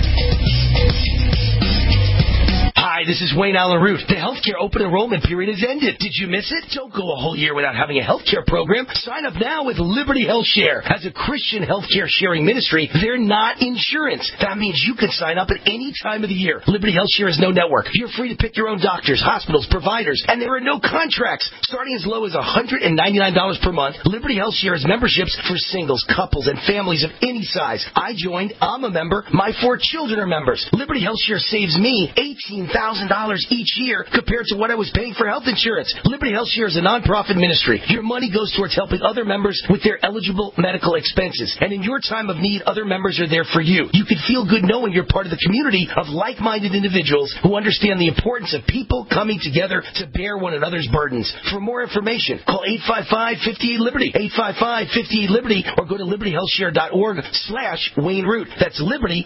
Hi, this is Wayne Allen Root. The healthcare open enrollment period has ended. Did you miss it? Don't go a whole year without having a healthcare program. Sign up now with Liberty Health Share. As a Christian healthcare sharing ministry, they're not insurance. That means you can sign up at any time of the year. Liberty Health Share is no network. You're free to pick your own doctors, hospitals, providers, and there are no contracts. Starting as low as $199 per month, Liberty Health Share has memberships for singles, couples, and families of any size. I joined. I'm a member. My 4 children are members. Liberty Health Share saves me $18,000 each year compared to what I was paying for health insurance. Liberty Health Share is a non-profit ministry. Your money goes towards helping other members with their eligible medical expenses. And in your time of need, other members are there for you. You can feel good knowing you're part of the community of like-minded individuals who understand the importance of people coming together to bear one another's burdens. For more information, call 855-58-LIBERTY, 855-58-LIBERTY, or go to libertyhealthshare.org/Wayne Root. That's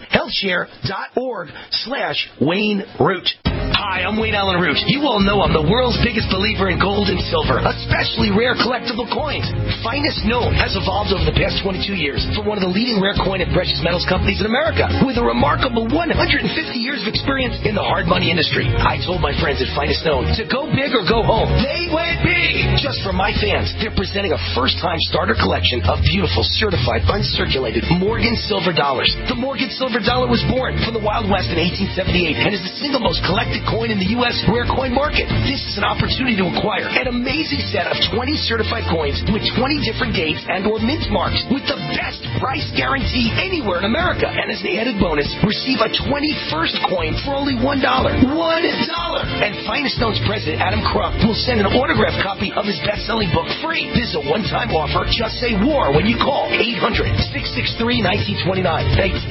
libertyhealthshare.org/Wayne Root. Hi, I'm Wayne Allen Root. You all know I'm the world's biggest believer in gold and silver, especially rare collectible coins. Finest Known has evolved over the past 22 years from one of the leading rare coin and precious metals companies in America, with a remarkable 150 years of experience in the hard money industry. I told my friends at Finest Known to go big or go home. They went big! Just for my fans, they're presenting a first-time starter collection of beautiful, certified, uncirculated Morgan silver dollars. The Morgan silver dollar was born from the Wild West in 1878 and is the single most collected coin in the U.S. rare coin market. This is an opportunity to acquire an amazing set of 20 certified coins with 20 different dates and or mint marks with the best price guarantee anywhere in America. And as an added bonus, receive a 21st coin for only $1. $1! And Finest Known's president, Adam Crump, will send an autographed copy of his best-selling book free. This is a one-time offer. Just say WAR when you call 800-663-1929. That's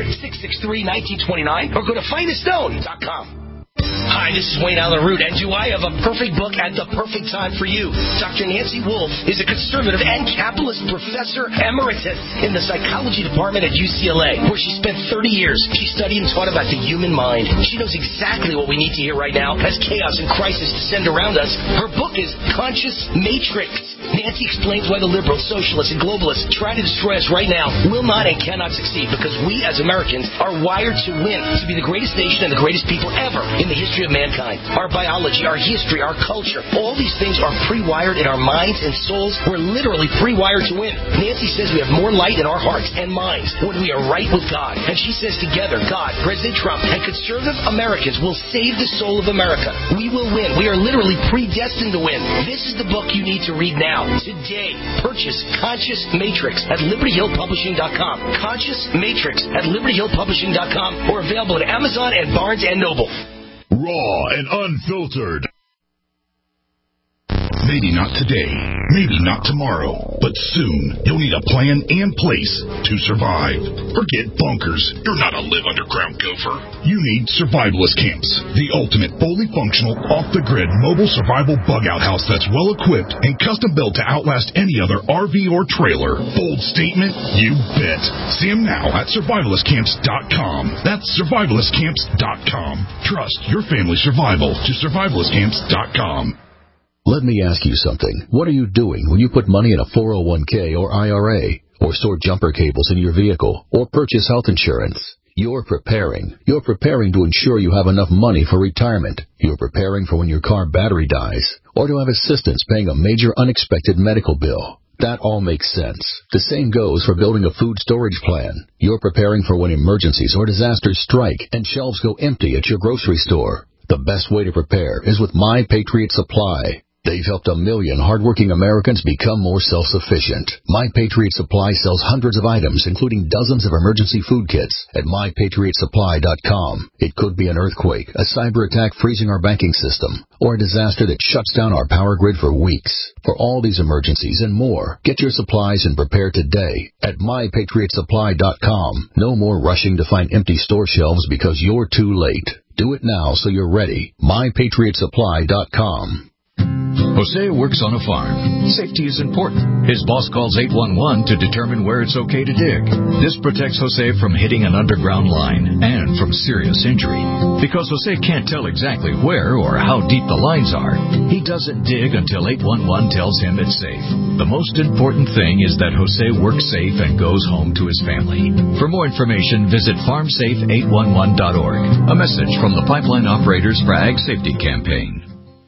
800-663-1929, or go to fineststone.com. Hi, this is Wayne Allen Root, and do I have a perfect book at the perfect time for you? Dr. Nancy Wolfe is a conservative and capitalist professor emeritus in the psychology department at UCLA, where she spent 30 years. She studied and taught about the human mind. She knows exactly what we need to hear right now as chaos and crisis descend around us. Her book is Conscious Matrix. Nancy explains why the liberals, socialists, and globalists try to destroy us right now will not and cannot succeed, because we as Americans are wired to win, to be the greatest nation and the greatest people ever in the history of mankind. Our biology, our history, our culture, all these things are pre-wired in our minds and souls. We're literally pre-wired to win. Nancy says we have more light in our hearts and minds when we are right with God. And she says together, God, President Trump, and conservative Americans will save the soul of America. We will win. We are literally predestined to win. This is the book you need to read now. Today, purchase Conscious Matrix at LibertyHillPublishing.com. Conscious Matrix at LibertyHillPublishing.com, or available at Amazon and Barnes & Noble. Raw and unfiltered. Maybe not today, maybe not tomorrow, but soon you'll need a plan and place to survive. Forget bunkers. You're not a live underground gopher. You need survivalist camps, the ultimate fully functional, off-the-grid mobile survival bug-out house that's well-equipped and custom-built to outlast any other RV or trailer. Bold statement? You bet. See them now at survivalistcamps.com. That's survivalistcamps.com. Trust your family's survival to survivalistcamps.com. Let me ask you something. What are you doing when you put money in a 401k or IRA, or store jumper cables in your vehicle, or purchase health insurance? You're preparing. You're preparing to ensure you have enough money for retirement. You're preparing for when your car battery dies, or to have assistance paying a major unexpected medical bill. That all makes sense. The same goes for building a food storage plan. You're preparing for when emergencies or disasters strike and shelves go empty at your grocery store. The best way to prepare is with My Patriot Supply. They've helped 1 million hardworking Americans become more self-sufficient. My Patriot Supply sells hundreds of items, including dozens of emergency food kits at MyPatriotSupply.com. It could be an earthquake, a cyber attack freezing our banking system, or a disaster that shuts down our power grid for weeks. For all these emergencies and more, get your supplies and prepare today at MyPatriotSupply.com. No more rushing to find empty store shelves because you're too late. Do it now so you're ready. MyPatriotSupply.com. Jose works on a farm. Safety is important. His boss calls 811 to determine where it's okay to dig. This protects Jose from hitting an underground line and from serious injury. Because Jose can't tell exactly where or how deep the lines are, he doesn't dig until 811 tells him it's safe. The most important thing is that Jose works safe and goes home to his family. For more information, visit farmsafe811.org. A message from the Pipeline Operators for Ag Safety Campaign.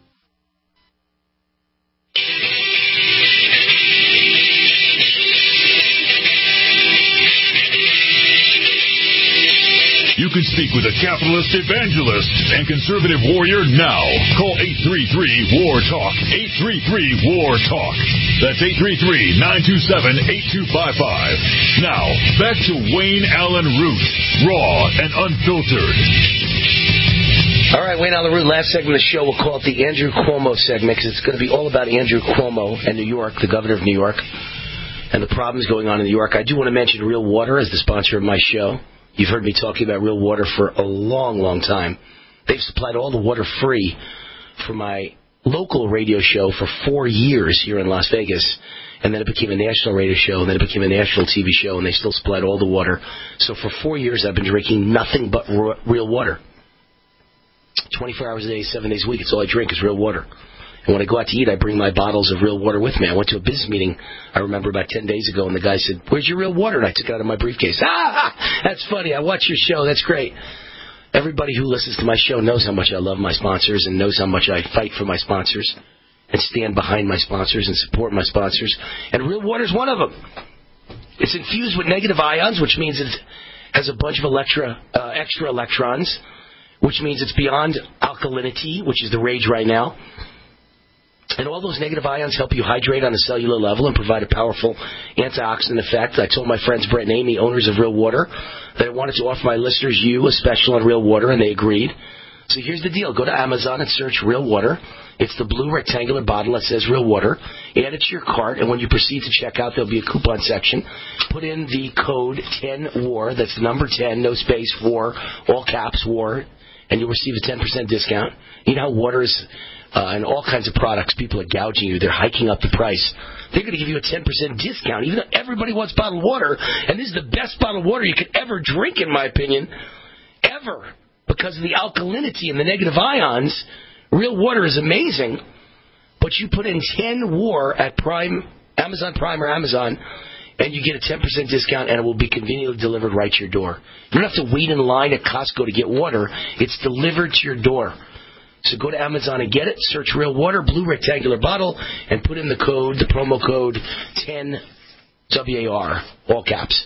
You can speak with a capitalist evangelist and conservative warrior now. Call 833-WAR-TALK. 833-WAR-TALK. That's 833-927-8255. Now, back to Wayne Allen Root, raw and unfiltered. All right, Wayne Allen Root, last segment of the show, we'll call it the Andrew Cuomo segment, because it's going to be all about Andrew Cuomo and New York, the governor of New York, and the problems going on in New York. I do want to mention Real Water as the sponsor of my show. You've heard me talking about Real Water for a long, long time. They've supplied all the water free for my local radio show for 4 years here in Las Vegas. And then it became a national radio show, and then it became a national TV show, and they still supplied all the water. So for 4 years, I've been drinking nothing but real water. 24 hours a day, 7 days a week, it's all I drink is real water. And when I go out to eat, I bring my bottles of real water with me. I went to a business meeting, I remember, about 10 days ago, and the guy said, "Where's your real water?" And I took it out of my briefcase. That's funny. I watch your show. That's great. Everybody who listens to my show knows how much I love my sponsors and knows how much I fight for my sponsors and stand behind my sponsors and support my sponsors. And real water is one of them. It's infused with negative ions, which means it has a bunch of extra electrons, which means it's beyond alkalinity, which is the rage right now. And all those negative ions help you hydrate on a cellular level and provide a powerful antioxidant effect. I told my friends Brett and Amy, owners of Real Water, that I wanted to offer my listeners a special on Real Water, and they agreed. So here's the deal. Go to Amazon and search Real Water. It's the blue rectangular bottle that says Real Water. Add it to your cart, and when you proceed to check out, there'll be a coupon section. Put in the code 10WAR. That's the number 10, no space, WAR, all caps, WAR, and you'll receive a 10% discount. You know how water is... and all kinds of products, people are gouging you. They're hiking up the price. They're going to give you a 10% discount, even though everybody wants bottled water. And this is the best bottled water you could ever drink, in my opinion, ever, because of the alkalinity and the negative ions. Real water is amazing. But you put in 10 WAR at Prime, Amazon Prime or Amazon, and you get a 10% discount, and it will be conveniently delivered right to your door. You don't have to wait in line at Costco to get water. It's delivered to your door. So go to Amazon and get it. Search Real Water, blue rectangular bottle, and put in the promo code 10WAR, all caps.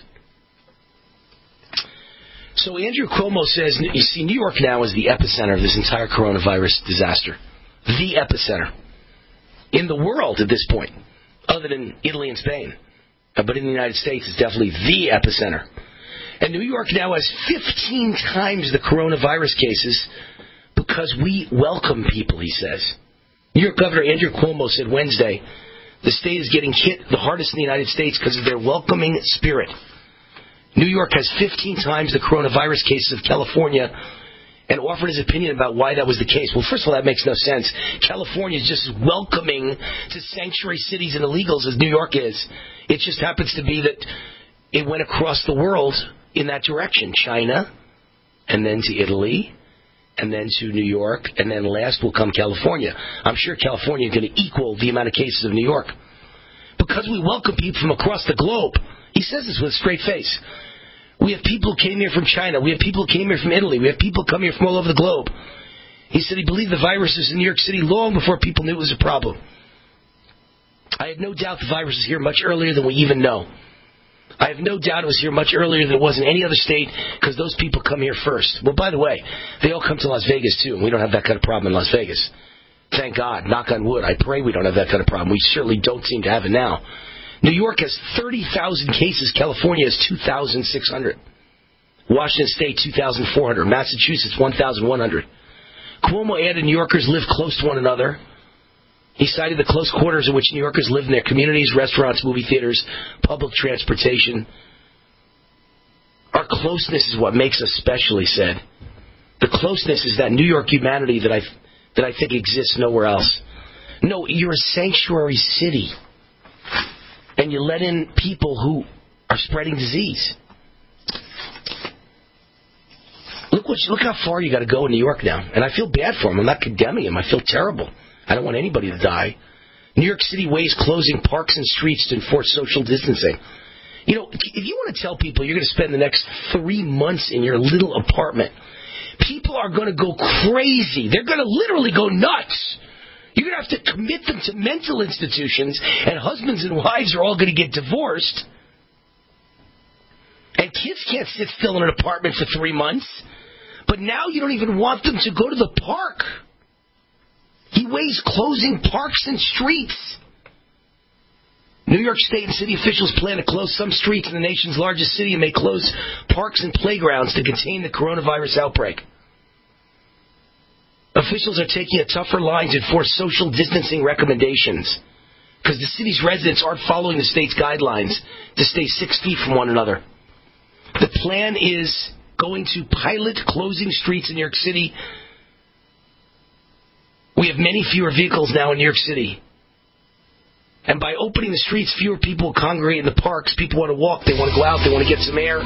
So Andrew Cuomo says, you see, New York now is the epicenter of this entire coronavirus disaster. The epicenter. In the world at this point, other than Italy and Spain. But in the United States, it's definitely the epicenter. And New York now has 15 times the coronavirus cases because we welcome people, he says. New York Governor Andrew Cuomo said Wednesday the state is getting hit the hardest in the United States because of their welcoming spirit. New York has 15 times the coronavirus cases of California, and offered his opinion about why that was the case. Well, first of all, that makes no sense. California is just as welcoming to sanctuary cities and illegals as New York is. It just happens to be that it went across the world in that direction. China, and then to Italy, and then to New York, and then last will come California. I'm sure California is going to equal the amount of cases of New York. Because we welcome people from across the globe. He says this with a straight face. We have people who came here from China. We have people who came here from Italy. We have people who come here from all over the globe. He said he believed the virus was in New York City long before people knew it was a problem. I have no doubt the virus is here much earlier than we even know. I have no doubt it was here much earlier than it was in any other state because those people come here first. Well, by the way, they all come to Las Vegas, too, and we don't have that kind of problem in Las Vegas. Thank God. Knock on wood. I pray we don't have that kind of problem. We certainly don't seem to have it now. New York has 30,000 cases. California has 2,600. Washington State, 2,400. Massachusetts, 1,100. Cuomo added New Yorkers live close to one another. He cited the close quarters in which New Yorkers live in their communities, restaurants, movie theaters, public transportation. Our closeness is what makes us special, he said. The closeness is that New York humanity that I think exists nowhere else. No, you're a sanctuary city. And you let in people who are spreading disease. Look how far you got to go in New York now. And I feel bad for him. I'm not condemning him. I feel terrible. I don't want anybody to die. New York City weighs closing parks and streets to enforce social distancing. You know, if you want to tell people you're going to spend the next 3 months in your little apartment, people are going to go crazy. They're going to literally go nuts. You're going to have to commit them to mental institutions, and husbands and wives are all going to get divorced. And kids can't sit still in an apartment for 3 months. But now you don't even want them to go to the park. He weighs closing parks and streets. New York State and city officials plan to close some streets in the nation's largest city and may close parks and playgrounds to contain the coronavirus outbreak. Officials are taking a tougher line to enforce social distancing recommendations because the city's residents aren't following the state's guidelines to stay 6 feet from one another. The plan is going to pilot closing streets in New York City. We have many fewer vehicles now in New York City. And by opening the streets, fewer people will congregate in the parks. People want to walk. They want to go out. They want to get some air.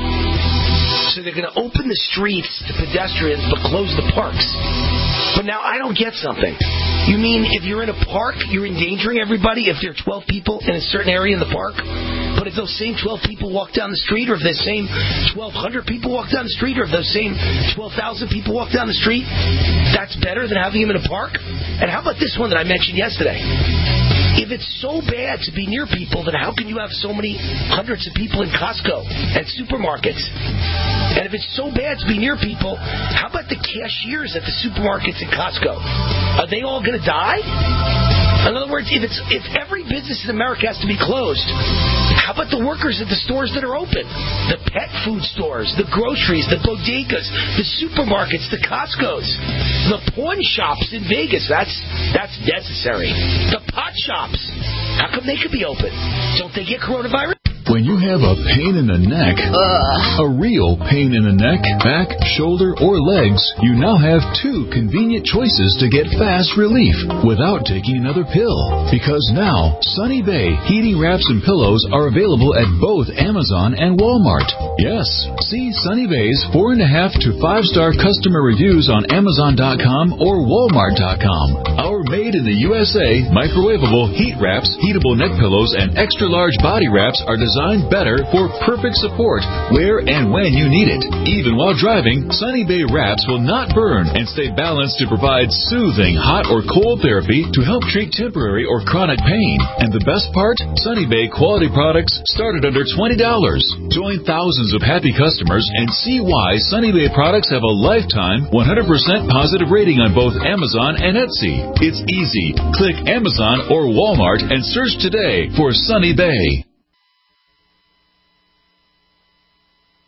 So they're going to open the streets to pedestrians but close the parks. But now I don't get something. You mean if you're in a park, you're endangering everybody if there are 12 people in a certain area in the park? But if those same 12 people walk down the street, or if those same 1,200 people walk down the street, or if those same 12,000 people walk down the street, that's better than having them in a park? And how about this one that I mentioned yesterday? If it's so bad to be near people, then how can you have so many hundreds of people in Costco and supermarkets? And if it's so bad to be near people, how about the cashiers at the supermarkets and Costco? Are they all going to die? In other words, if every business in America has to be closed, how about the workers at the stores that are open? The pet food stores, the groceries, the bodegas, the supermarkets, the Costcos, the pawn shops in Vegas. That's necessary. The pot shops. How come they could be open? Don't they get coronavirus? When you have a pain in the neck, a real pain in the neck, back, shoulder, or legs, you now have 2 convenient choices to get fast relief without taking another pill. Because now, Sunny Bay heating wraps and pillows are available at both Amazon and Walmart. Yes, see Sunny Bay's 4.5 to 5-star customer reviews on Amazon.com or Walmart.com. Our made in the USA microwavable heat wraps, heatable neck pillows, and extra large body wraps are designed better for perfect support where and when you need it. Even while driving, Sunny Bay wraps will not burn and stay balanced to provide soothing hot or cold therapy to help treat temporary or chronic pain. And the best part? Sunny Bay quality products start at under $20. Join thousands of happy customers and see why Sunny Bay products have a lifetime 100% positive rating on both Amazon and Etsy. It's easy. Click Amazon or Walmart and search today for Sunny Bay.